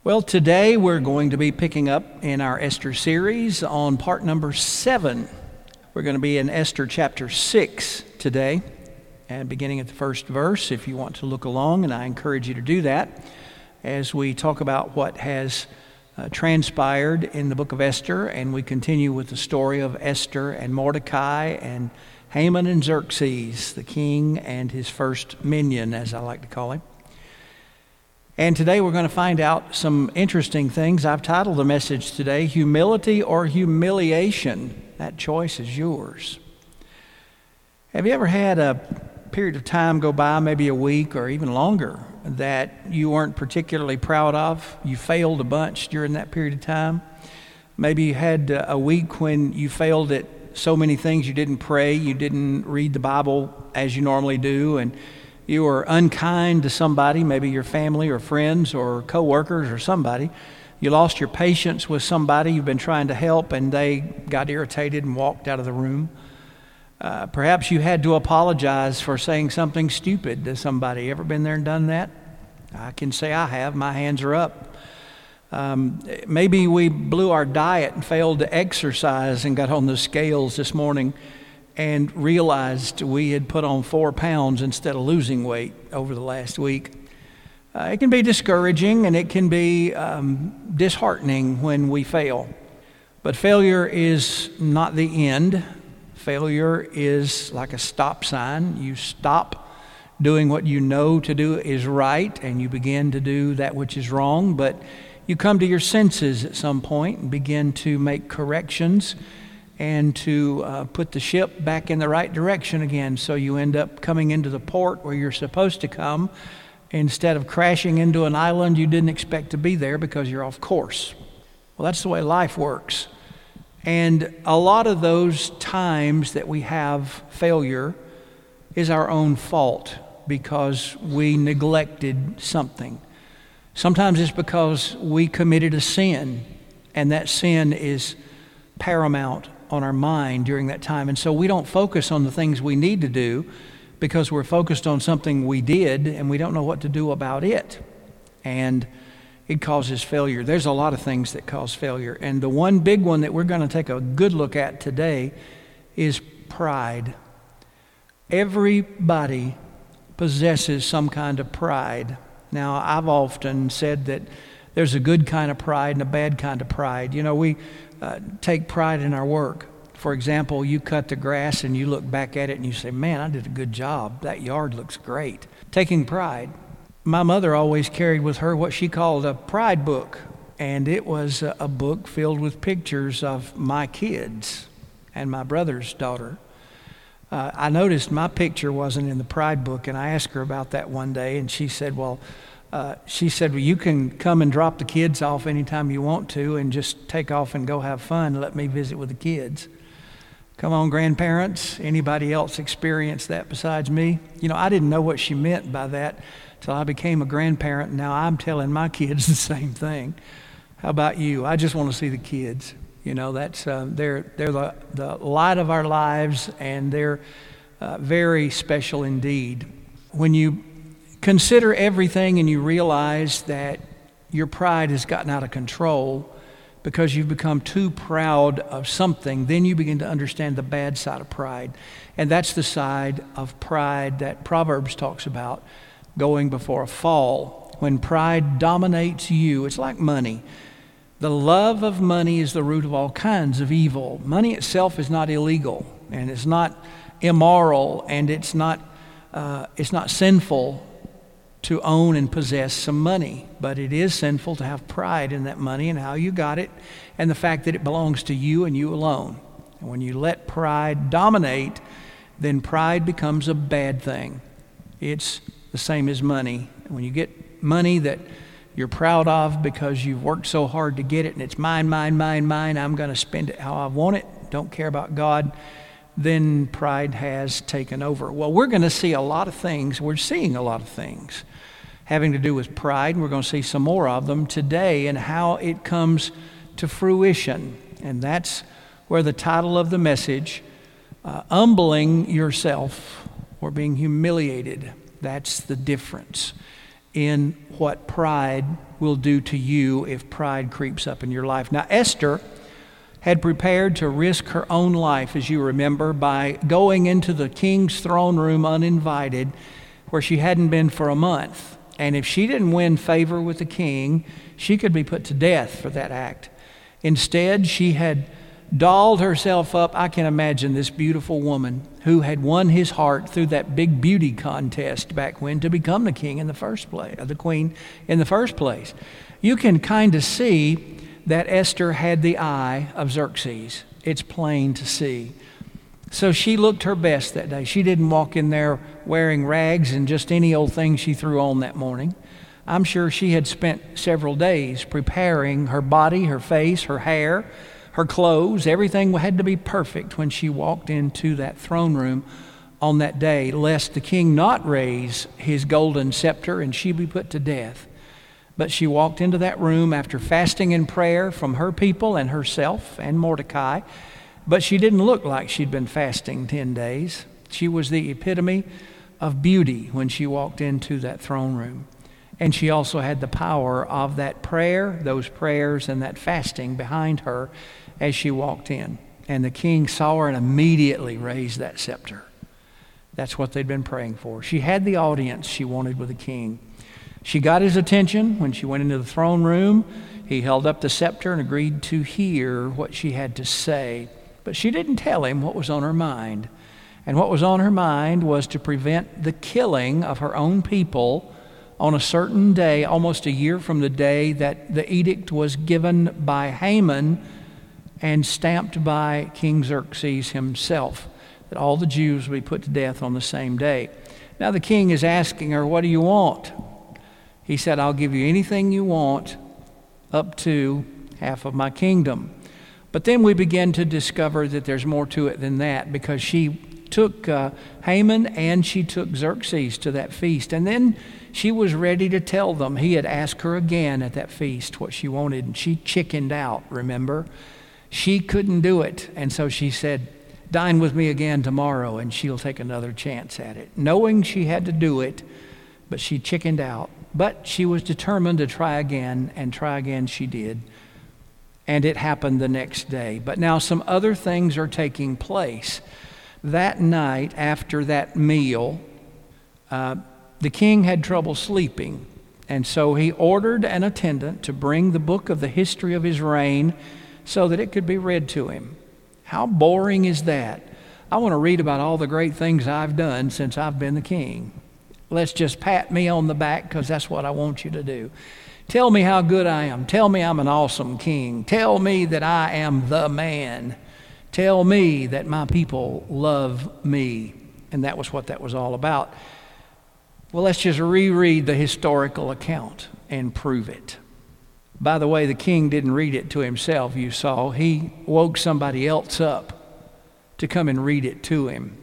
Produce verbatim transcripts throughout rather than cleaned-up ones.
Well, today we're going to be picking up in our Esther series on part number seven. We're going to be in Esther chapter six today, and beginning at the first verse, if you want to look along, and I encourage you to do that as we talk about what has uh, transpired in the book of Esther, and we continue with the story of Esther and Mordecai and Haman and Xerxes, the king and his first minion, as I like to call him. And today we're going to find out some interesting things. I've titled the message today, Humility or Humiliation. That choice is yours. Have you ever had a period of time go by, maybe a week or even longer, that you weren't particularly proud of? You failed a bunch during that period of time. Maybe you had a week when you failed at so many things. You didn't pray, you didn't read the Bible as you normally do, and you were unkind to somebody, maybe your family or friends or coworkers or somebody. You lost your patience with somebody you've been trying to help, and they got irritated and walked out of the room. Uh, perhaps you had to apologize for saying something stupid to somebody. Ever been there and done that? I can say I have. My hands are up. Um, maybe we blew our diet and failed to exercise and got on the scales this morning and realized we had put on four pounds instead of losing weight over the last week. Uh, it can be discouraging and it can be um, disheartening when we fail. But failure is not the end. Failure is like a stop sign. You stop doing what you know to do is right and you begin to do that which is wrong. But you come to your senses at some point and begin to make corrections and to uh, put the ship back in the right direction again, so you end up coming into the port where you're supposed to come instead of crashing into an island you didn't expect to be there because you're off course. Well, that's the way life works. And a lot of those times that we have failure is our own fault because we neglected something. Sometimes it's because we committed a sin, and that sin is paramount on our mind during that time. And so we don't focus on the things we need to do because we're focused on something we did and we don't know what to do about it. And it causes failure. There's a lot of things that cause failure. And the one big one that we're going to take a good look at today is pride. Everybody possesses some kind of pride. Now, I've often said that there's a good kind of pride and a bad kind of pride. You know, we uh, take pride in our work. For example, you cut the grass and you look back at it and you say, man, I did a good job. That yard looks great. Taking pride. My mother always carried with her what she called a pride book. And it was a, a book filled with pictures of my kids and my brother's daughter. Uh, I noticed my picture wasn't in the pride book, and I asked her about that one day, and she said, well, Uh, she said, well, you can come and drop the kids off anytime you want to and just take off and go have fun. Let me visit with the kids. Come on, grandparents. Anybody else experience that besides me? You know, I didn't know what she meant by that till I became a grandparent. And now I'm telling my kids the same thing. How about you? I just want to see the kids. You know, that's uh, they're they're the, the light of our lives, and they're uh, very special indeed. When you consider everything and you realize that your pride has gotten out of control because you've become too proud of something, then you begin to understand the bad side of pride. And that's the side of pride that Proverbs talks about, going before a fall. When pride dominates you, it's like money. The love of money is the root of all kinds of evil. Money itself is not illegal, and it's not immoral, and it's not uh, it's not sinful to own and possess some money, but it is sinful to have pride in that money and how you got it and the fact that it belongs to you and you alone. And when you let pride dominate, then pride becomes a bad thing. It's the same as money. When you get money that you're proud of because you've worked so hard to get it and it's mine, mine, mine, mine, I'm going to spend it how I want it, don't care about God, then pride has taken over. Well, we're going to see a lot of things. We're seeing a lot of things having to do with pride. We're going to see some more of them today and how it comes to fruition. And that's where the title of the message, uh, Humbling Yourself or Being Humiliated, that's the difference in what pride will do to you if pride creeps up in your life. Now, Esther had prepared to risk her own life, as you remember, by going into the king's throne room uninvited, where she hadn't been for a month. And if she didn't win favor with the king, she could be put to death for that act. Instead, she had dolled herself up. I can imagine this beautiful woman who had won his heart through that big beauty contest back when to become the king in the first place, or the queen in the first place. You can kind of see that Esther had the eye of Xerxes. It's plain to see. So she looked her best that day. She didn't walk in there wearing rags and just any old thing she threw on that morning. I'm sure she had spent several days preparing her body, her face, her hair, her clothes. Everything had to be perfect when she walked into that throne room on that day, lest the king not raise his golden scepter and she be put to death. But she walked into that room after fasting and prayer from her people and herself and Mordecai. But she didn't look like she'd been fasting ten days. She was the epitome of beauty when she walked into that throne room. And she also had the power of that prayer, those prayers and that fasting behind her as she walked in. And the king saw her and immediately raised that scepter. That's what they'd been praying for. She had the audience she wanted with the king. She got his attention when she went into the throne room. He held up the scepter and agreed to hear what she had to say. But she didn't tell him what was on her mind. And what was on her mind was to prevent the killing of her own people on a certain day, almost a year from the day that the edict was given by Haman and stamped by King Xerxes himself, that all the Jews would be put to death on the same day. Now the king is asking her, what do you want? He said, I'll give you anything you want up to half of my kingdom. But then we begin to discover that there's more to it than that, because she took uh, Haman and she took Xerxes to that feast. And then she was ready to tell them. He had asked her again at that feast what she wanted, and she chickened out, remember? She couldn't do it. And so she said, dine with me again tomorrow, and she'll take another chance at it. Knowing she had to do it, but she chickened out. But she was determined to try again, and try again she did. And it happened the next day. But now some other things are taking place. That night, after that meal, uh, the king had trouble sleeping. And so he ordered an attendant to bring the book of the history of his reign so that it could be read to him. How boring is that? I want to read about all the great things I've done since I've been the king. Let's just pat me on the back, because that's what I want you to do. Tell me how good I am. Tell me I'm an awesome king. Tell me that I am the man. Tell me that my people love me. And that was what that was all about. Well, let's just reread the historical account and prove it. By the way, the king didn't read it to himself, you saw. He woke somebody else up to come and read it to him.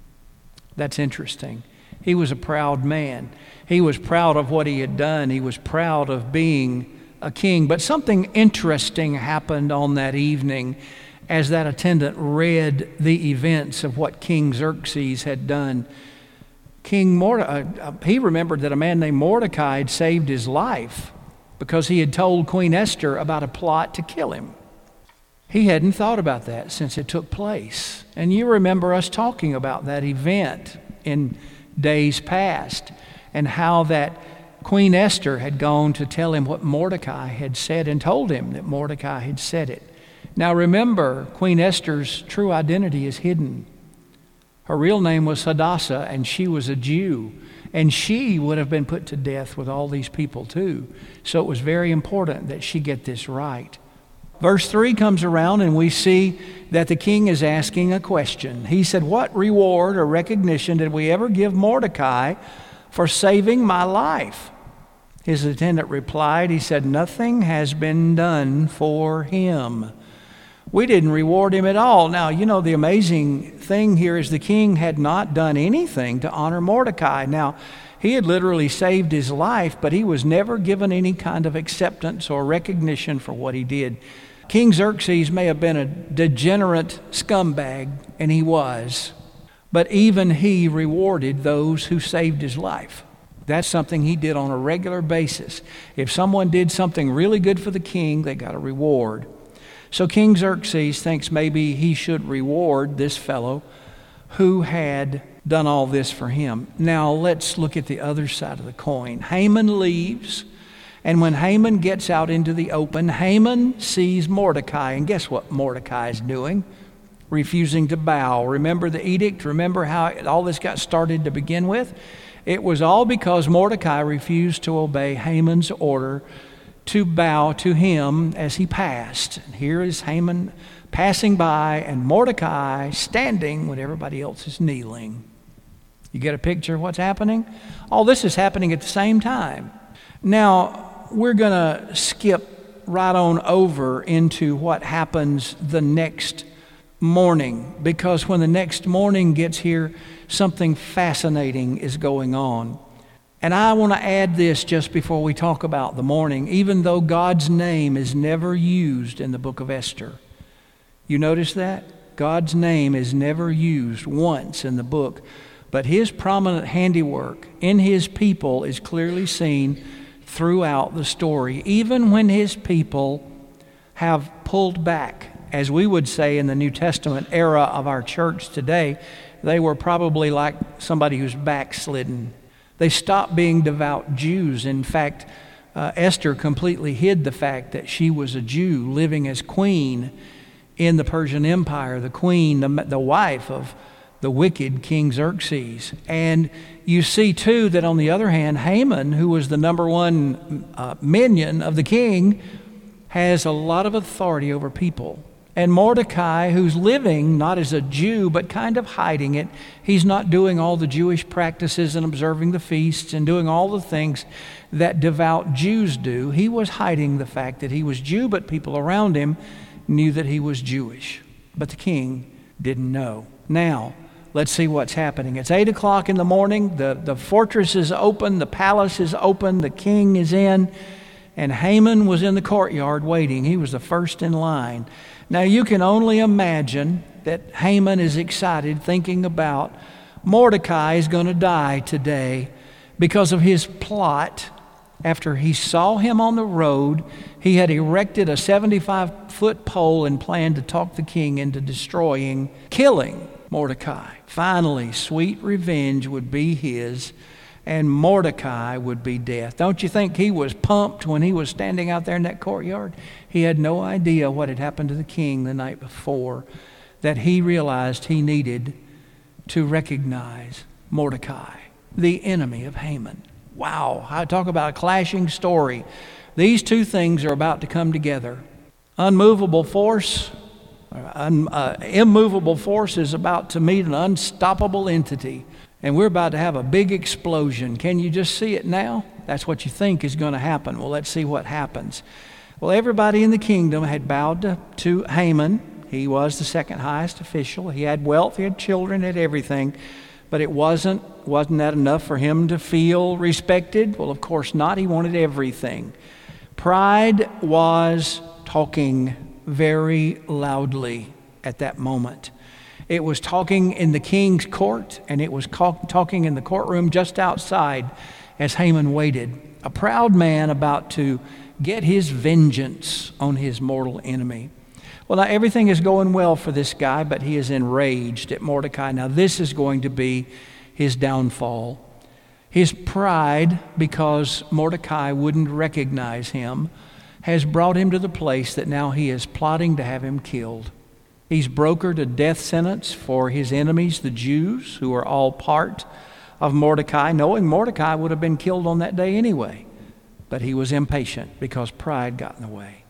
That's interesting. He was a proud man. He was proud of what he had done. He was proud of being a king. But something interesting happened on that evening as that attendant read the events of what King Xerxes had done. King Mordecai, uh, he remembered that a man named Mordecai had saved his life because he had told Queen Esther about a plot to kill him. He hadn't thought about that since it took place. And you remember us talking about that event in days past, and how that Queen Esther had gone to tell him what Mordecai had said and told him that Mordecai had said it. Now remember, Queen Esther's true identity is hidden. Her real name was Hadassah, and she was a Jew. And she would have been put to death with all these people too. So it was very important that she get this right. Verse three comes around and we see that the king is asking a question. He said, what reward or recognition did we ever give Mordecai for saving my life? His attendant replied, he said, nothing has been done for him. We didn't reward him at all. Now, you know, the amazing thing here is the king had not done anything to honor Mordecai. Now, he had literally saved his life, but he was never given any kind of acceptance or recognition for what he did. King Xerxes may have been a degenerate scumbag, and he was, but even he rewarded those who saved his life. That's something he did on a regular basis. If someone did something really good for the king, they got a reward. So King Xerxes thinks maybe he should reward this fellow who had done all this for him. Now let's look at the other side of the coin. Haman leaves, and when Haman gets out into the open, Haman sees Mordecai, and guess what Mordecai is doing? Refusing to bow. Remember the edict? Remember how all this got started to begin with? It was all because Mordecai refused to obey Haman's order to bow to him as he passed. And here is Haman passing by and Mordecai standing when everybody else is kneeling. You get a picture of what's happening? All this is happening at the same time. Now, we're going to skip right on over into what happens the next morning, because when the next morning gets here, something fascinating is going on. And I want to add this just before we talk about the morning. Even though God's name is never used in the book of Esther, you notice that? God's name is never used once in the book, but his prominent handiwork in his people is clearly seen throughout the story, even when his people have pulled back. As we would say in the New Testament era of our church today, they were probably like somebody who's backslidden. They stopped being devout Jews. In fact, uh, Esther completely hid the fact that she was a Jew living as queen in the Persian Empire, the queen, the, the wife of the wicked King Xerxes. And you see, too, that on the other hand, Haman, who was the number one uh, minion of the king, has a lot of authority over people. And Mordecai, who's living not as a Jew, but kind of hiding it, he's not doing all the Jewish practices and observing the feasts and doing all the things that devout Jews do. He was hiding the fact that he was Jew, but people around him knew that he was Jewish. But the king didn't know. Now, let's see what's happening. It's eight o'clock in the morning. The, the fortress is open. The palace is open. The king is in. And Haman was in the courtyard waiting. He was the first in line. Now, you can only imagine that Haman is excited thinking about Mordecai is going to die today because of his plot. After he saw him on the road, he had erected a seventy-five foot pole and planned to talk the king into destroying, killing Mordecai. Finally, sweet revenge would be his, and Mordecai would be death. Don't you think he was pumped when he was standing out there in that courtyard? He had no idea what had happened to the king the night before, that he realized he needed to recognize Mordecai, the enemy of Haman. Wow, I talk about a clashing story. These two things are about to come together. Unmovable force, un, uh, immovable force is about to meet an unstoppable entity. And we're about to have a big explosion. Can you just see it now? That's what you think is going to happen. Well, let's see what happens. Well, everybody in the kingdom had bowed to, to Haman. He was the second highest official. He had wealth, he had children, he had everything. But it wasn't, wasn't that enough for him to feel respected? Well, of course not. He wanted everything. Pride was talking very loudly at that moment. It was talking in the king's court, and it was talking in the courtroom just outside as Haman waited. A proud man about to get his vengeance on his mortal enemy. Well, now everything is going well for this guy, but he is enraged at Mordecai. Now this is going to be his downfall. His pride, because Mordecai wouldn't recognize him, has brought him to the place that now he is plotting to have him killed. He's brokered a death sentence for his enemies, the Jews, who are all part of Mordecai, knowing Mordecai would have been killed on that day anyway. But he was impatient because pride got in the way.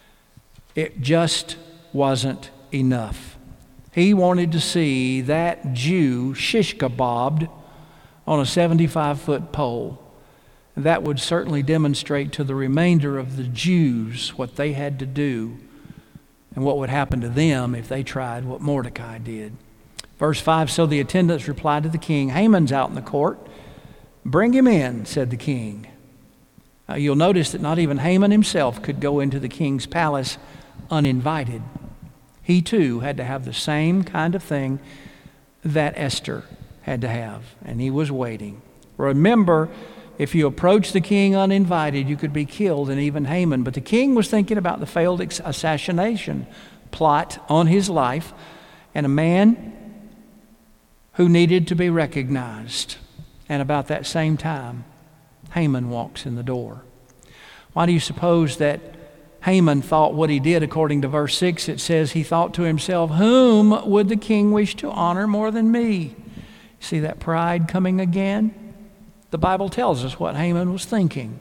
It just wasn't enough. He wanted to see that Jew shish kebabbed on a seventy-five foot pole. That would certainly demonstrate to the remainder of the Jews what they had to do and what would happen to them if they tried what Mordecai did. Verse five, so the attendants replied to the king, Haman's out in the court. Bring him in, said the king. Uh, you'll notice that not even Haman himself could go into the king's palace uninvited. He too had to have the same kind of thing that Esther had to have, and he was waiting. Remember, if you approached the king uninvited, you could be killed, and even Haman. But the king was thinking about the failed assassination plot on his life, and a man who needed to be recognized. And about that same time, Haman walks in the door. Why do you suppose that Haman thought what he did? According to verse six, it says he thought to himself, whom would the king wish to honor more than me? See that pride coming again? The Bible tells us what Haman was thinking.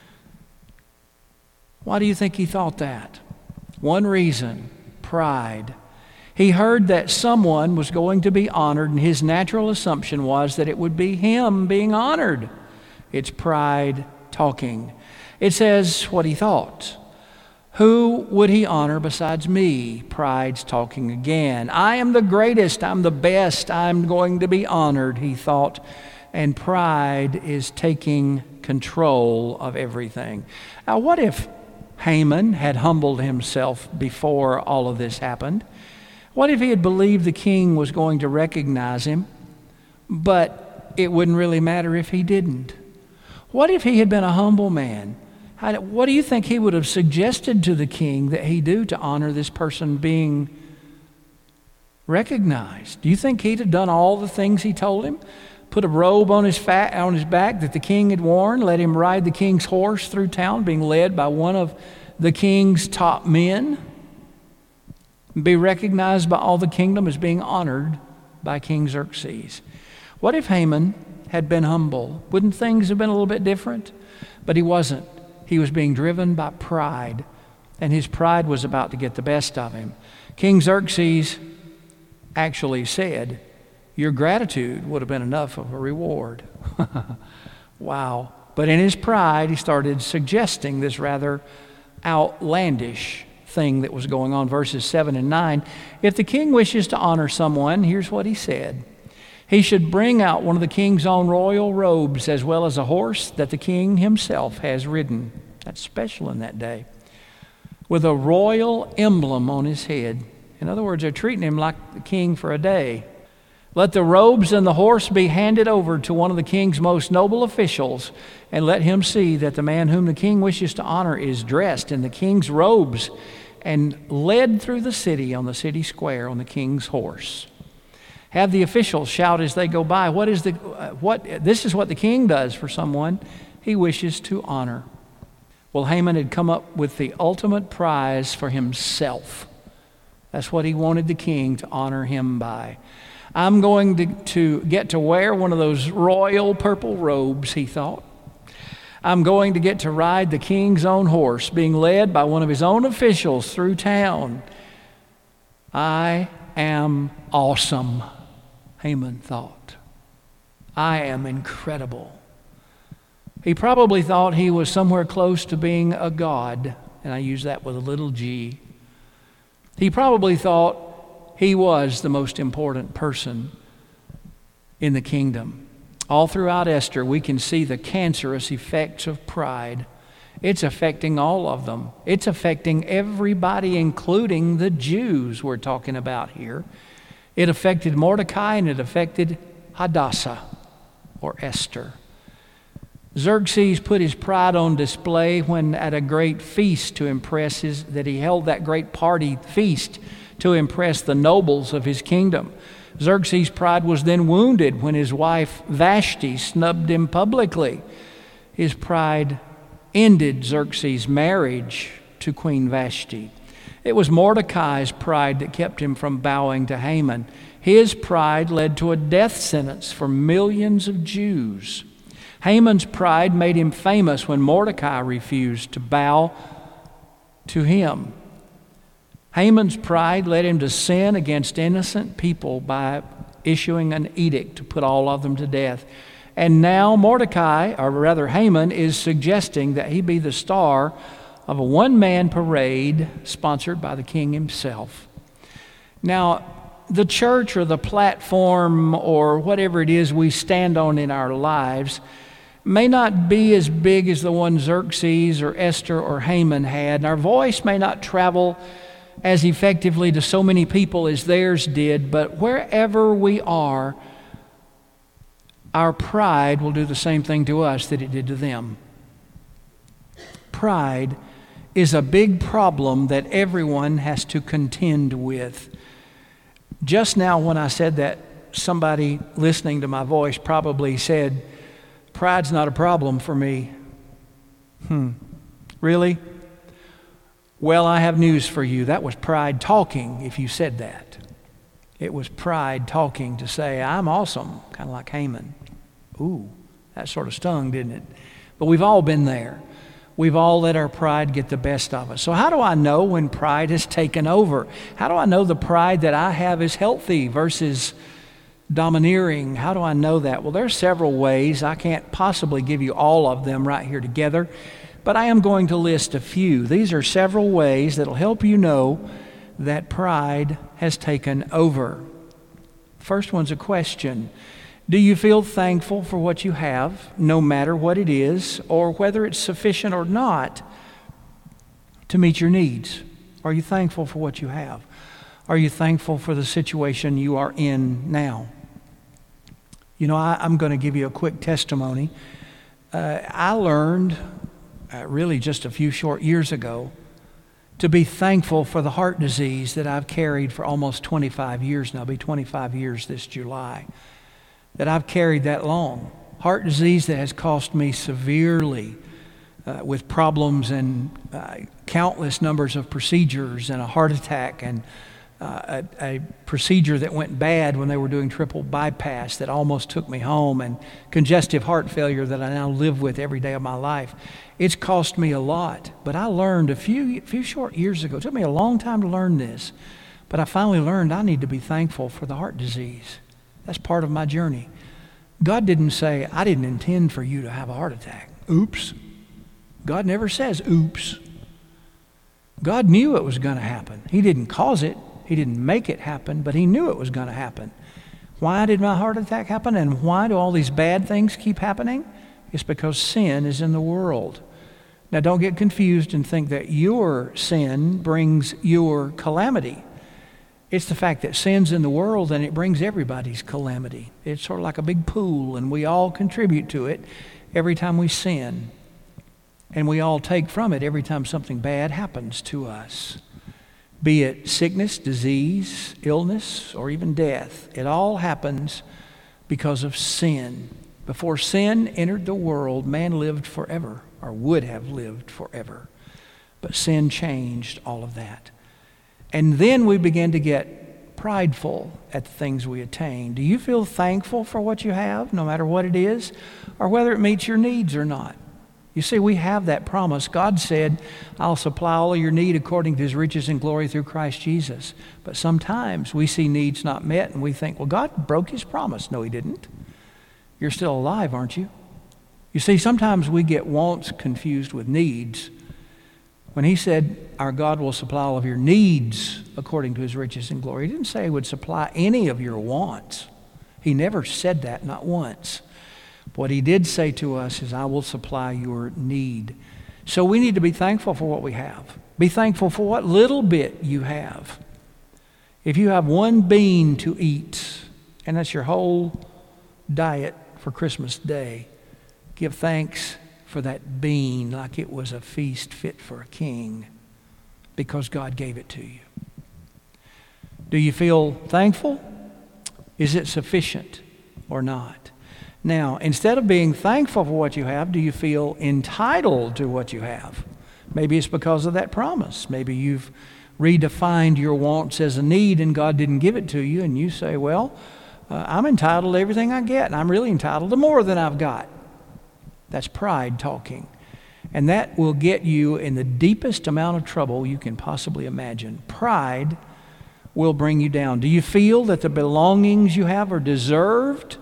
Why do you think he thought that? One reason, pride. He heard that someone was going to be honored, and his natural assumption was that it would be him being honored. It's pride talking. It says what he thought. Who would he honor besides me? Pride's talking again. I am the greatest. I'm the best. I'm going to be honored, he thought. And pride is taking control of everything. Now, what if Haman had humbled himself before all of this happened? What if he had believed the king was going to recognize him, but it wouldn't really matter if he didn't? What if he had been a humble man? How, what do you think he would have suggested to the king that he do to honor this person being recognized? Do you think he'd have done all the things he told him? Put a robe on his, fat, on his back that the king had worn, let him ride the king's horse through town, being led by one of the king's top men, be recognized by all the kingdom as being honored by King Xerxes? What if Haman had been humble? Wouldn't things have been a little bit different? But he wasn't. He was being driven by pride, and his pride was about to get the best of him. King Xerxes actually said, your gratitude would have been enough of a reward. Wow. But in his pride, he started suggesting this rather outlandish thing that was going on. Verses seven and nine. If the king wishes to honor someone, here's what he said. He should bring out one of the king's own royal robes, as well as a horse that the king himself has ridden. That's special in that day. With a royal emblem on his head. In other words, they're treating him like the king for a day. Let the robes and the horse be handed over to one of the king's most noble officials, and let him see that the man whom the king wishes to honor is dressed in the king's robes and led through the city on the city square on the king's horse. Have the officials shout as they go by, what is the uh, what this is what the king does for someone he wishes to honor. Well, Haman had come up with the ultimate prize for himself. That's what he wanted the king to honor him by. I'm going to, to get to wear one of those royal purple robes, he thought. I'm going to get to ride the king's own horse, being led by one of his own officials through town. I am awesome, Haman thought. I am incredible. He probably thought he was somewhere close to being a god, and I use that with a little g. He probably thought he was the most important person in the kingdom. All throughout Esther, we can see the cancerous effects of pride. It's affecting all of them. It's affecting everybody, including the Jews we're talking about here. It affected Mordecai and it affected Hadassah, or Esther. Xerxes put his pride on display when at a great feast to impress his, that he held that great party feast to impress the nobles of his kingdom. Xerxes' pride was then wounded when his wife Vashti snubbed him publicly. His pride ended Xerxes' marriage to Queen Vashti. It was Mordecai's pride that kept him from bowing to Haman. His pride led to a death sentence for millions of Jews. Haman's pride made him famous when Mordecai refused to bow to him. Haman's pride led him to sin against innocent people by issuing an edict to put all of them to death. And now Mordecai, or rather Haman, is suggesting that he be the star of a one-man parade sponsored by the king himself. Now, the church or the platform or whatever it is we stand on in our lives may not be as big as the one Xerxes or Esther or Haman had, and our voice may not travel as effectively to so many people as theirs did, but wherever we are, our pride will do the same thing to us that it did to them. Pride is a big problem that everyone has to contend with. Just now when I said that, somebody listening to my voice probably said, pride's not a problem for me. Hmm, really? Well, I have news for you. That was pride talking if you said that. It was pride talking to say, I'm awesome, kind of like Haman. Ooh, that sort of stung, didn't it? But we've all been there. We've all let our pride get the best of us. So how do I know when pride has taken over? How do I know the pride that I have is healthy versus domineering? How do I know that? Well, there's several ways. I can't possibly give you all of them right here together, but I am going to list a few. These are several ways that will help you know that pride has taken over. First one's a question. Do you feel thankful for what you have, no matter what it is, or whether it's sufficient or not to meet your needs? Are you thankful for what you have? Are you thankful for the situation you are in now? You know, I, I'm going to give you a quick testimony. Uh, I learned, uh, really just a few short years ago, to be thankful for the heart disease that I've carried for almost twenty-five years now. It'll be twenty-five years this July. That I've carried that long. Heart disease that has cost me severely uh, with problems and uh, countless numbers of procedures and a heart attack and uh, a, a procedure that went bad when they were doing triple bypass that almost took me home, and congestive heart failure that I now live with every day of my life. It's cost me a lot, but I learned a few, few short years ago. It took me a long time to learn this, but I finally learned I need to be thankful for the heart disease. That's part of my journey. God didn't say, I didn't intend for you to have a heart attack. Oops. God never says oops. God knew it was going to happen. He didn't cause it. He didn't make it happen, but he knew it was going to happen. Why did my heart attack happen, and why do all these bad things keep happening? It's because sin is in the world. Now, don't get confused and think that your sin brings your calamity. It's the fact that sin's in the world and it brings everybody's calamity. It's sort of like a big pool, and we all contribute to it every time we sin. And we all take from it every time something bad happens to us. Be it sickness, disease, illness, or even death. It all happens because of sin. Before sin entered the world, man lived forever, or would have lived forever. But sin changed all of that. And then we begin to get prideful at the things we attain. Do you feel thankful for what you have, no matter what it is, or whether it meets your needs or not? You see, we have that promise. God said, I'll supply all of your need according to his riches and glory through Christ Jesus. But sometimes we see needs not met and we think, well, God broke his promise. No, he didn't. You're still alive, aren't you? You see, sometimes we get wants confused with needs. When he said, our God will supply all of your needs according to his riches and glory, he didn't say he would supply any of your wants. He never said that, not once. What he did say to us is, I will supply your need. So we need to be thankful for what we have. Be thankful for what little bit you have. If you have one bean to eat, and that's your whole diet for Christmas Day, give thanks for that bean like it was a feast fit for a king, because God gave it to you. Do you feel thankful? Is it sufficient or not? Now, instead of being thankful for what you have, do you feel entitled to what you have? Maybe it's because of that promise. Maybe you've redefined your wants as a need and God didn't give it to you, and you say, well, uh, I'm entitled to everything I get, and I'm really entitled to more than I've got. That's pride talking. And that will get you in the deepest amount of trouble you can possibly imagine. Pride will bring you down. Do you feel that the belongings you have are deserved?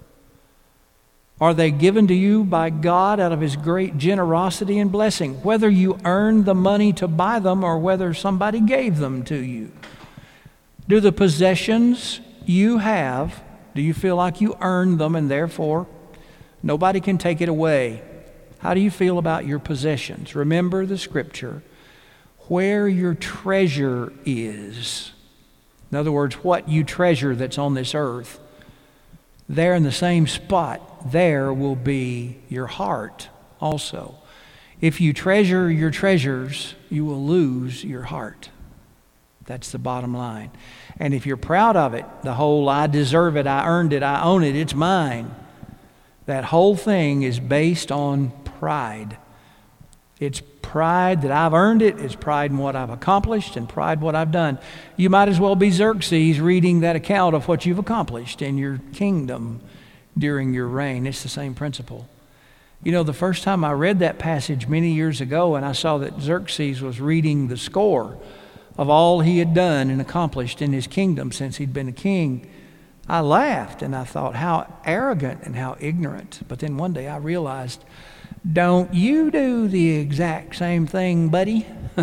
Are they given to you by God out of his great generosity and blessing, whether you earned the money to buy them or whether somebody gave them to you? Do the possessions you have, do you feel like you earned them and therefore nobody can take it away? How do you feel about your possessions? Remember the scripture, where your treasure is. In other words, what you treasure that's on this earth, there in the same spot, there will be your heart also. If you treasure your treasures, you will lose your heart. That's the bottom line. And if you're proud of it, the whole I deserve it, I earned it, I own it, it's mine, that whole thing is based on pride. It's pride that I've earned it, it's pride in what I've accomplished, and pride in what I've done. You might as well be Xerxes reading that account of what you've accomplished in your kingdom during your reign. It's the same principle. You know, the first time I read that passage many years ago and I saw that Xerxes was reading the score of all he had done and accomplished in his kingdom since he'd been a king, I laughed and I thought, how arrogant and how ignorant. But then one day I realized, don't you do the exact same thing, buddy?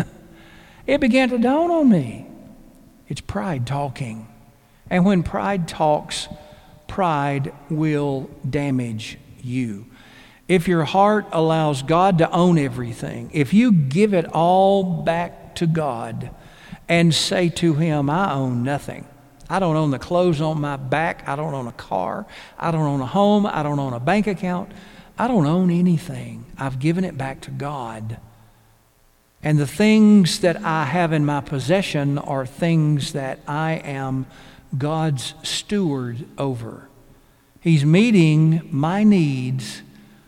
It began to dawn on me. It's pride talking. And when pride talks, pride will damage you. If your heart allows God to own everything, if you give it all back to God and say to Him, I own nothing. I don't own the clothes on my back. I don't own a car. I don't own a home. I don't own a bank account. I don't own anything. I've given it back to God. And the things that I have in my possession are things that I am God's steward over. He's meeting my needs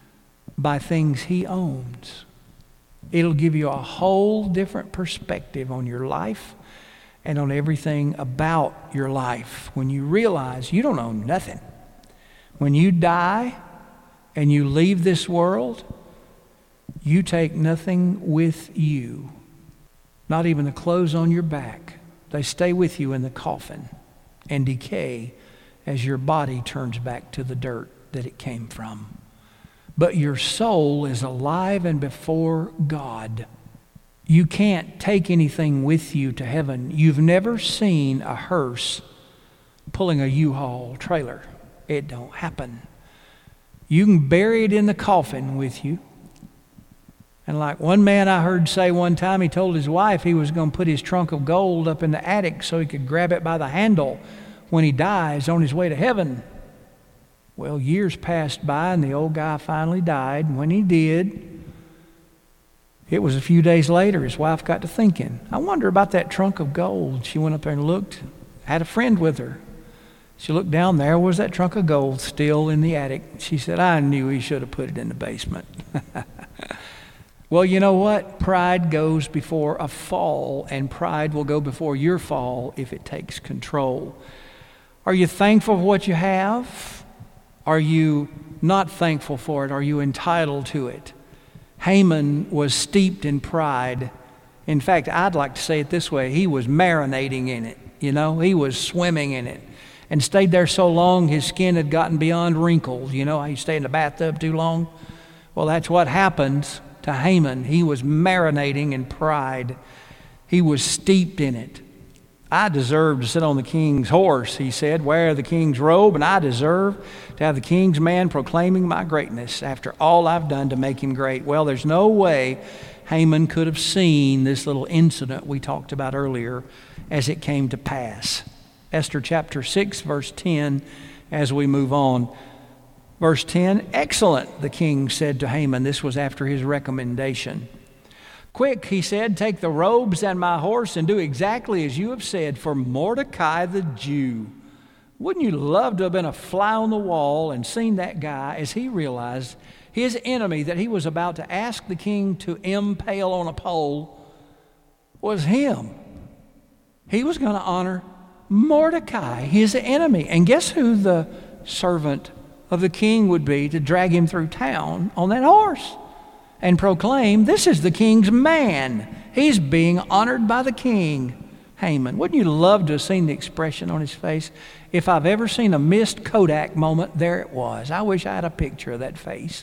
by things He owns. It'll give you a whole different perspective on your life and on everything about your life when you realize you don't own nothing. When you die and you leave this world, you take nothing with you, not even the clothes on your back. They stay with you in the coffin and decay as your body turns back to the dirt that it came from. But your soul is alive and before God. You can't take anything with you to heaven. You've never seen a hearse pulling a U-Haul trailer. It don't happen. You can bury it in the coffin with you. And like one man I heard say one time, he told his wife he was going to put his trunk of gold up in the attic so he could grab it by the handle when he dies on his way to heaven. Well, years passed by and the old guy finally died. And when he did, it was a few days later, his wife got to thinking, I wonder about that trunk of gold. She went up there and looked, had a friend with her. She looked down, there was that trunk of gold still in the attic. She said, I knew he should have put it in the basement. Well, you know what? Pride goes before a fall, and pride will go before your fall if it takes control. Are you thankful for what you have? Are you not thankful for it? Are you entitled to it? Haman was steeped in pride. In fact, I'd like to say it this way. He was marinating in it. You know, he was swimming in it and stayed there so long his skin had gotten beyond wrinkles. You know how you stay in the bathtub too long? Well, that's what happens to Haman. He was marinating in pride. He was steeped in it. I deserve to sit on the king's horse, he said, wear the king's robe, and I deserve to have the king's man proclaiming my greatness after all I've done to make him great. Well, there's no way Haman could have seen this little incident we talked about earlier as it came to pass. Esther chapter six, verse ten, as we move on. Verse ten, excellent, the king said to Haman. This was after his recommendation. Quick, he said, take the robes and my horse and do exactly as you have said for Mordecai the Jew. Wouldn't you love to have been a fly on the wall and seen that guy as he realized his enemy that he was about to ask the king to impale on a pole was him? He was going to honor Mordecai, his enemy. And guess who the servant of the king would be to drag him through town on that horse and proclaim, this is the king's man. He's being honored by the king. Haman. Wouldn't you love to have seen the expression on his face? If I've ever seen a missed Kodak moment, there it was. I wish I had a picture of that face.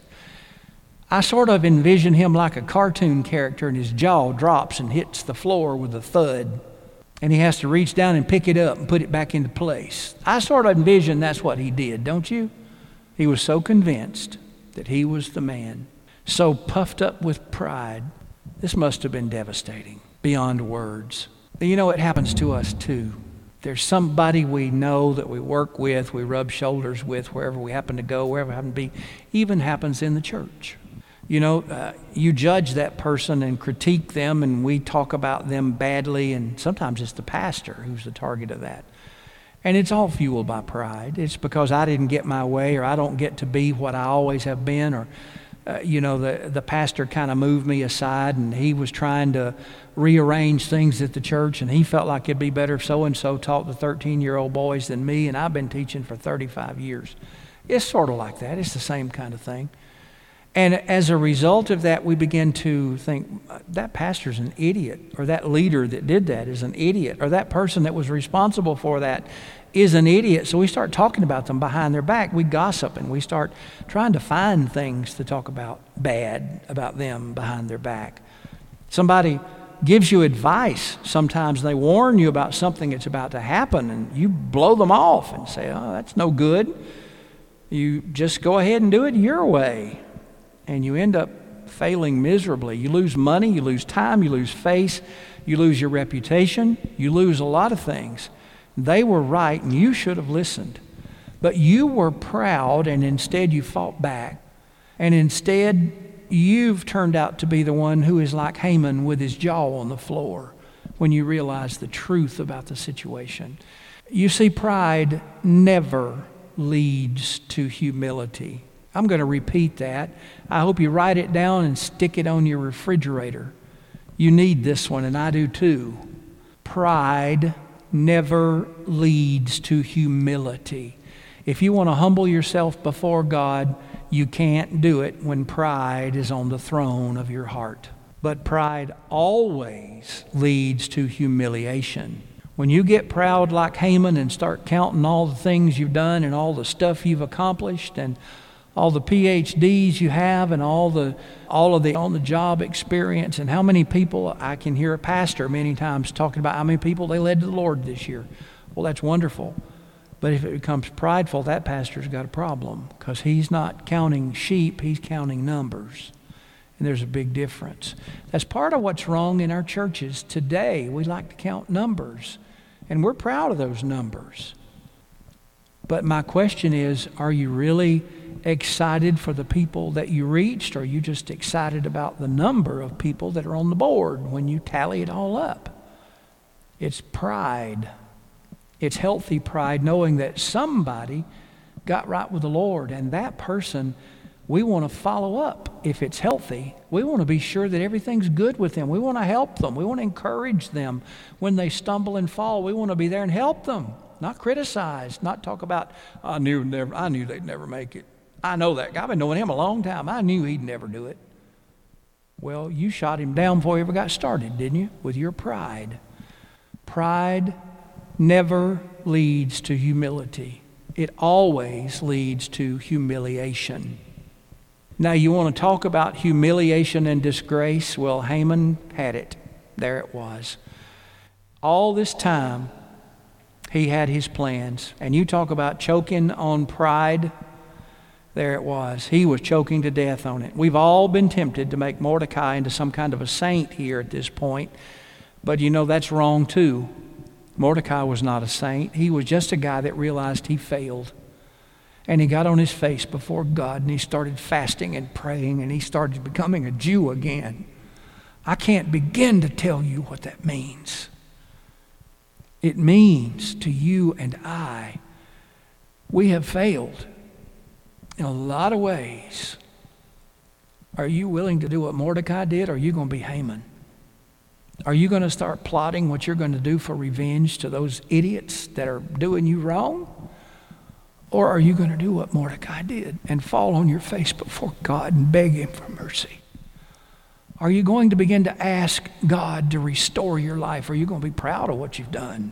I sort of envision him like a cartoon character, and his jaw drops and hits the floor with a thud, and he has to reach down and pick it up and put it back into place. I sort of envision that's what he did, don't you? He was so convinced that he was the man, so puffed up with pride. This must have been devastating, beyond words. You know, it happens to us too. There's somebody we know that we work with, we rub shoulders with wherever we happen to go, wherever we happen to be, even happens in the church. You know, uh, you judge that person and critique them, and we talk about them badly, and sometimes it's the pastor who's the target of that. And it's all fueled by pride. It's because I didn't get my way, or I don't get to be what I always have been, or, uh, you know, the, the pastor kind of moved me aside, and he was trying to rearrange things at the church, and he felt like it'd be better if so-and-so taught the thirteen-year-old boys than me, and I've been teaching for thirty-five years. It's sort of like that. It's the same kind of thing. And as a result of that, we begin to think, that pastor's an idiot, or that leader that did that is an idiot, or that person that was responsible for that is an idiot. So we start talking about them behind their back. We gossip, and we start trying to find things to talk about bad about them behind their back. Somebody gives you advice. Sometimes they warn you about something that's about to happen, and you blow them off and say, oh, that's no good. You just go ahead and do it your way. And you end up failing miserably. You lose money, you lose time, you lose face, you lose your reputation, you lose a lot of things. They were right, and you should have listened. But you were proud, and instead you fought back. And instead, you've turned out to be the one who is like Haman with his jaw on the floor when you realize the truth about the situation. You see, pride never leads to humility. I'm going to repeat that. I hope you write it down and stick it on your refrigerator. You need this one, and I do too. Pride never leads to humility. If you want to humble yourself before God, you can't do it when pride is on the throne of your heart. But pride always leads to humiliation. When you get proud like Haman and start counting all the things you've done and all the stuff you've accomplished and all the P H Ds you have and all the all of the on-the-job experience, and how many people, I can hear a pastor many times talking about how many people they led to the Lord this year. Well, that's wonderful. But if it becomes prideful, that pastor's got a problem, because he's not counting sheep, he's counting numbers. And there's a big difference. That's part of what's wrong in our churches today. We like to count numbers, and we're proud of those numbers. But my question is, are you really excited for the people that you reached, or are you just excited about the number of people that are on the board when you tally it all up? It's pride. It's healthy pride, knowing that somebody got right with the Lord, and that person, we want to follow up. If it's healthy, we want to be sure that everything's good with them. We want to help them. We want to encourage them when they stumble and fall. We want to be there and help them, not criticize, not talk about, I knew never, I knew they'd never make it. I know that guy. I've been knowing him a long time. I knew he'd never do it. Well, you shot him down before he ever got started, didn't you? With your pride. Pride never leads to humility. It always leads to humiliation. Now, you want to talk about humiliation and disgrace? Well, Haman had it. There it was. All this time, he had his plans. And you talk about choking on pride. There it was. He was choking to death on it. We've all been tempted to make Mordecai into some kind of a saint here at this point. But you know, that's wrong too. Mordecai was not a saint. He was just a guy that realized he failed. And he got on his face before God, and he started fasting and praying, and he started becoming a Jew again. I can't begin to tell you what that means. It means to you and I, we have failed in a lot of ways. Are you willing to do what Mordecai did, or are you going to be Haman? Are you going to start plotting what you're going to do for revenge to those idiots that are doing you wrong? Or are you going to do what Mordecai did and fall on your face before God and beg him for mercy? Are you going to begin to ask God to restore your life? Or are you going to be proud of what you've done?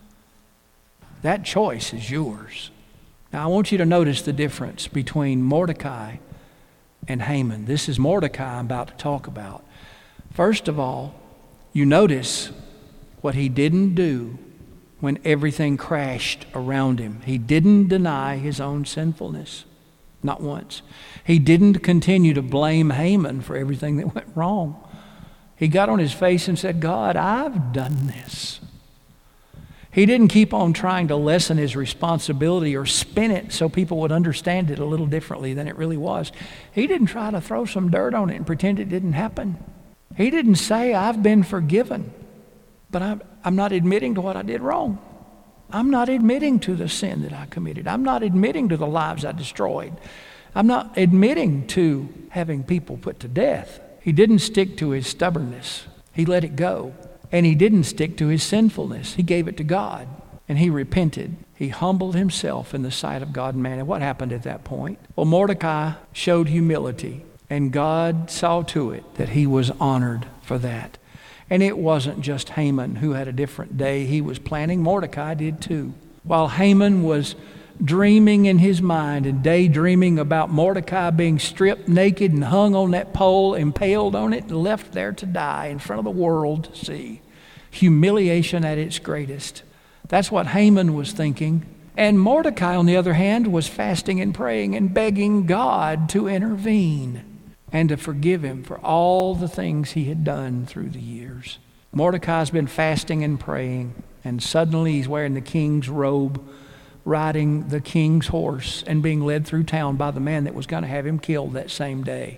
That choice is yours. Now, I want you to notice the difference between Mordecai and Haman. This is Mordecai I'm about to talk about. First of all, you notice what he didn't do when everything crashed around him. He didn't deny his own sinfulness, not once. He didn't continue to blame Haman for everything that went wrong. He got on his face and said, God, I've done this. He didn't keep on trying to lessen his responsibility or spin it so people would understand it a little differently than it really was. He didn't try to throw some dirt on it and pretend it didn't happen. He didn't say, I've been forgiven, but I'm, I'm not admitting to what I did wrong. I'm not admitting to the sin that I committed. I'm not admitting to the lives I destroyed. I'm not admitting to having people put to death. He didn't stick to his stubbornness. He let it go. And he didn't stick to his sinfulness. He gave it to God. And he repented. He humbled himself in the sight of God and man. And what happened at that point? Well, Mordecai showed humility. And God saw to it that he was honored for that. And it wasn't just Haman who had a different day he was planning. Mordecai did too. While Haman was dreaming in his mind and daydreaming about Mordecai being stripped naked and hung on that pole, impaled on it, and left there to die in front of the world to see. Humiliation at its greatest. That's what Haman was thinking. And Mordecai, on the other hand, was fasting and praying and begging God to intervene and to forgive him for all the things he had done through the years. Mordecai's been fasting and praying, and suddenly he's wearing the king's robe, riding the king's horse and being led through town by the man that was going to have him killed that same day.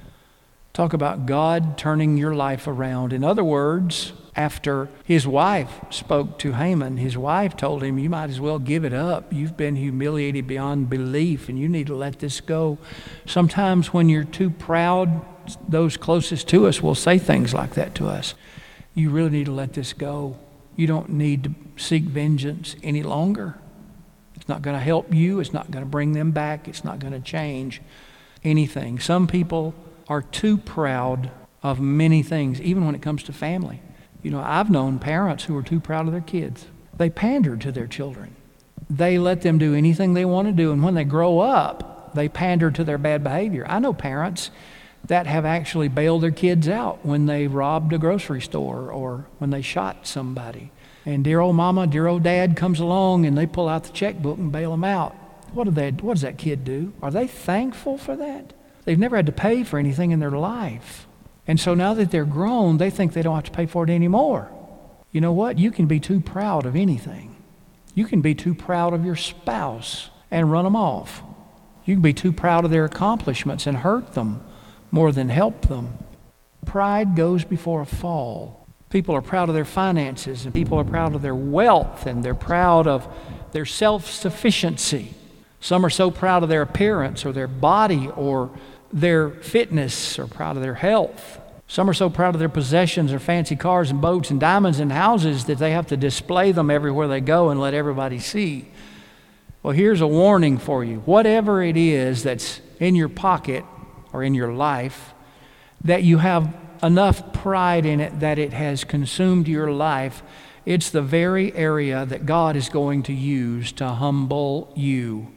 Talk about God turning your life around. In other words, after his wife spoke to Haman, his wife told him, you might as well give it up. You've been humiliated beyond belief and you need to let this go. Sometimes when you're too proud, those closest to us will say things like that to us. You really need to let this go. You don't need to seek vengeance any longer. It's not going to help you. It's not going to bring them back. It's not going to change anything. Some people are too proud of many things, even when it comes to family. You know, I've known parents who are too proud of their kids. They pander to their children. They let them do anything they want to do, and when they grow up, they pander to their bad behavior. I know parents that have actually bailed their kids out when they robbed a grocery store or when they shot somebody. And dear old mama, dear old dad comes along and they pull out the checkbook and bail them out. What do they, what does that kid do? Are they thankful for that? They've never had to pay for anything in their life. And so now that they're grown, they think they don't have to pay for it anymore. You know what? You can be too proud of anything. You can be too proud of your spouse and run them off. You can be too proud of their accomplishments and hurt them more than help them. Pride goes before a fall. People are proud of their finances, and people are proud of their wealth, and they're proud of their self-sufficiency. Some are so proud of their appearance or their body or their fitness, or proud of their health. Some are so proud of their possessions or fancy cars and boats and diamonds and houses that they have to display them everywhere they go and let everybody see. Well, here's a warning for you. Whatever it is that's in your pocket or in your life that you have enough pride in it that it has consumed your life, it's the very area that God is going to use to humble you.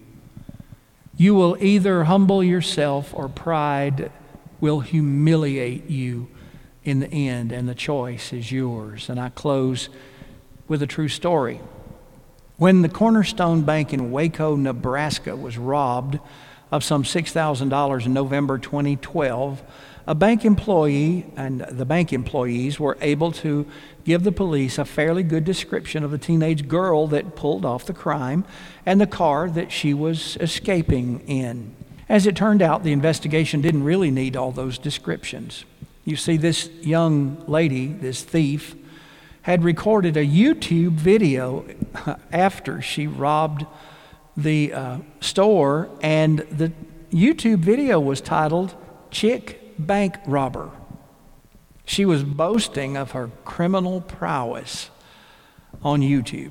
You will either humble yourself or pride will humiliate you in the end, and the choice is yours. And I close with a true story. When the Cornerstone Bank in Waco, Nebraska was robbed of some six thousand dollars in November twenty twelve, a bank employee and the bank employees were able to give the police a fairly good description of the teenage girl that pulled off the crime and the car that she was escaping in. As it turned out, the investigation didn't really need all those descriptions. You see, this young lady, this thief, had recorded a YouTube video after she robbed the uh, store, and the YouTube video was titled Chick Bank Robber. She was boasting of her criminal prowess on YouTube.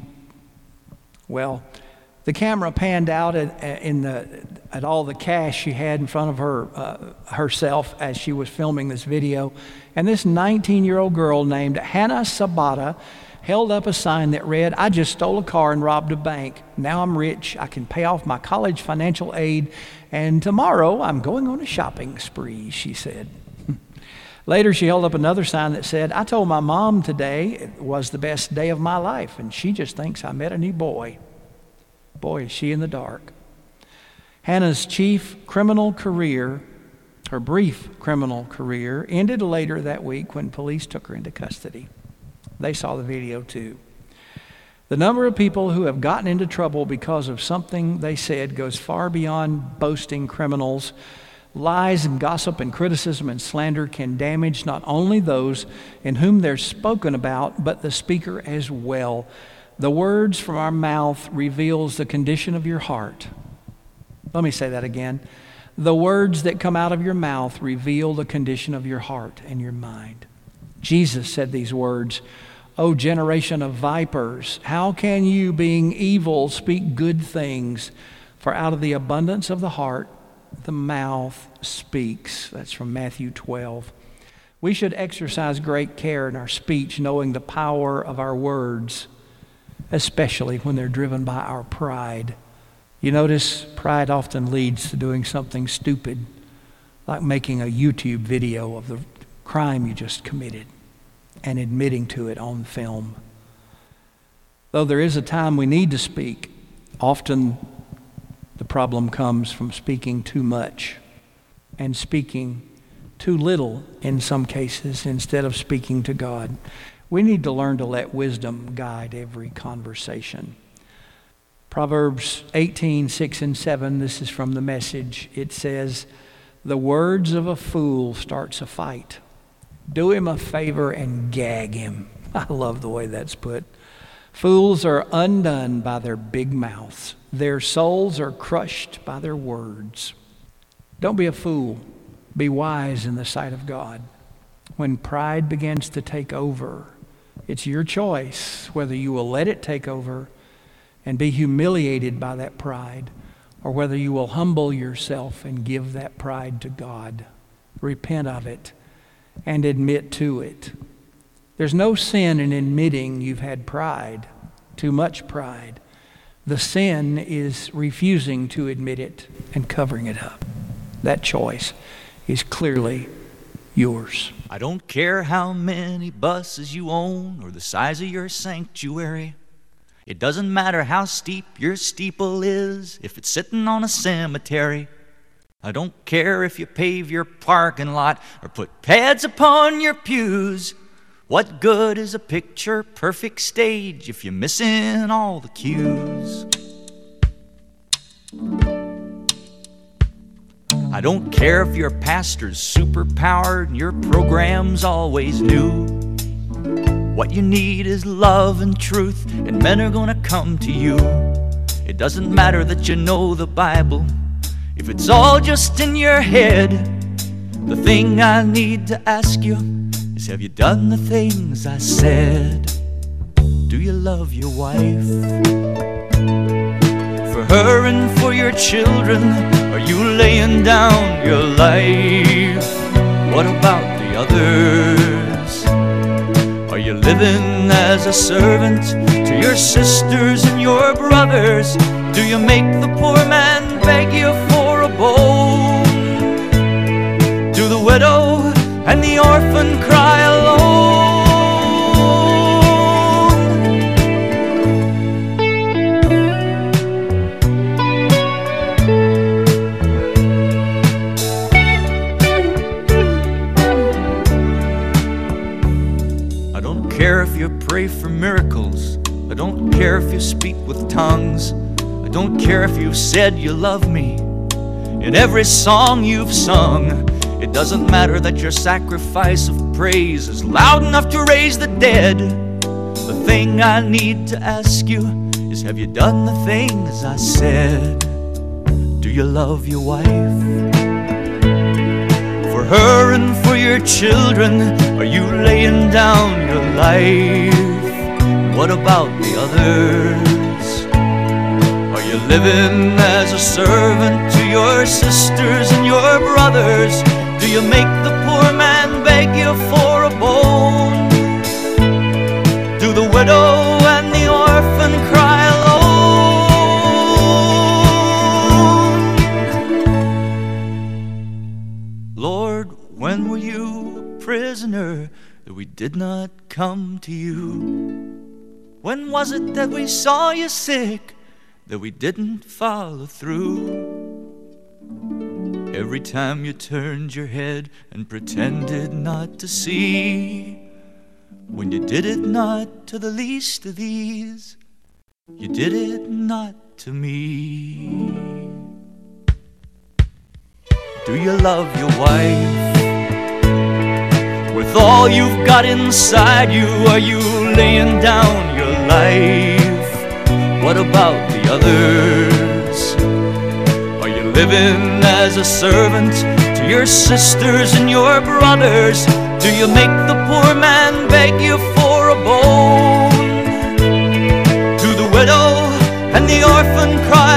Well, the camera panned out at, in the, at all the cash she had in front of her uh, herself as she was filming this video. And this nineteen-year-old girl named Hannah Sabata held up a sign that read, "I just stole a car and robbed a bank. Now I'm rich. I can pay off my college financial aid. And tomorrow I'm going on a shopping spree," she said. Later, she held up another sign that said, "I told my mom today it was the best day of my life, and she just thinks I met a new boy." Boy, is she in the dark. Hannah's chief criminal career, her brief criminal career, ended later that week when police took her into custody. They saw the video too. The number of people who have gotten into trouble because of something they said goes far beyond boasting criminals. Lies and gossip and criticism and slander can damage not only those in whom they're spoken about, but the speaker as well. The words from our mouth reveals the condition of your heart. Let me say that again. The words that come out of your mouth reveal the condition of your heart and your mind. Jesus said these words, "O generation of vipers, how can you, being evil, speak good things? For out of the abundance of the heart, the mouth speaks." That's from Matthew twelve. We should exercise great care in our speech, knowing the power of our words, especially when they're driven by our pride. You notice pride often leads to doing something stupid, like making a YouTube video of the crime you just committed and admitting to it on film. Though there is a time we need to speak, often the problem comes from speaking too much and speaking too little in some cases instead of speaking to God. We need to learn to let wisdom guide every conversation. Proverbs eighteen, six and seven, this is from the Message. It says, "The words of a fool starts a fight. Do him a favor and gag him." I love the way that's put. Fools are undone by their big mouths. Their souls are crushed by their words. Don't be a fool. Be wise in the sight of God. When pride begins to take over, it's your choice whether you will let it take over and be humiliated by that pride, or whether you will humble yourself and give that pride to God. Repent of it and admit to it. There's no sin in admitting you've had pride, too much pride. The sin is refusing to admit it and covering it up. That choice is clearly yours. I don't care how many buses you own or the size of your sanctuary. It doesn't matter how steep your steeple is if it's sitting on a cemetery. I don't care if you pave your parking lot or put pads upon your pews. What good is a picture-perfect stage if you're missing all the cues? I don't care if your pastor's super-powered and your program's always new. What you need is love and truth, and men are gonna come to you. It doesn't matter that you know the Bible if it's all just in your head. The thing I need to ask you is, have you done the things I said? Do you love your wife? For her and for your children, are you laying down your life? What about the others? Are you living as a servant to your sisters and your brothers? Do you make the poor man beg you for a bone? Do the widow and the orphan cry alone? I don't care if you pray for miracles. I don't care if you speak with tongues. I don't care if you've said you love me in every song you've sung. It doesn't matter that your sacrifice of praise is loud enough to raise the dead. The thing I need to ask you is, have you done the things I said? Do you love your wife? For her and for your children, are you laying down your life? What about the others? Are you living as a servant to your sisters and your brothers? Do you make the poor man beg you for a bone? Do the widow and the orphan cry alone? Lord, when were you a prisoner that we did not come to you? When was it that we saw you sick, that we didn't follow through? Every time you turned your head and pretended not to see, when you did it not to the least of these, You did it not to me. Do you love your wife? With all you've got inside you, are you laying down your life? What about the others? Are you living as a servant to your sisters and your brothers? Do you make the poor man beg you for a bone? To the widow and the orphan cry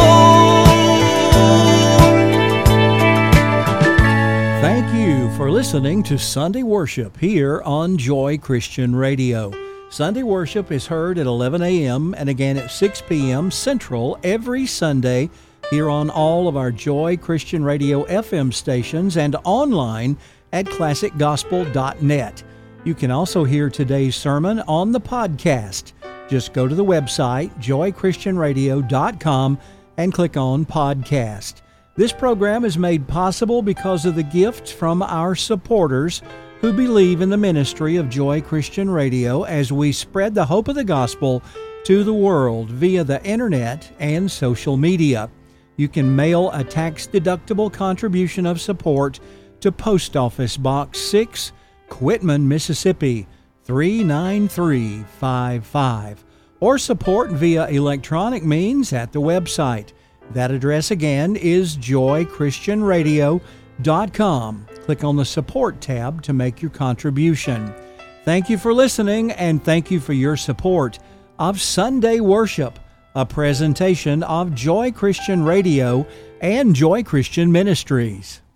alone. Thank you for listening to Sunday Worship here on Joy Christian Radio. Sunday Worship is heard at eleven a.m. and again at six p.m. Central every Sunday here on all of our Joy Christian Radio F M stations and online at classic gospel dot net. You can also hear today's sermon on the podcast. Just go to the website, joy christian radio dot com, and click on Podcast. This program is made possible because of the gifts from our supporters who believe in the ministry of Joy Christian Radio as we spread the hope of the gospel to the world via the internet and social media. You can mail a tax-deductible contribution of support to Post Office Box six, Quitman, Mississippi, three nine three five five, or support via electronic means at the website. That address again is joy christian radio dot com. Click on the Support tab to make your contribution. Thank you for listening, and thank you for your support of Sunday Worship, a presentation of Joy Christian Radio and Joy Christian Ministries.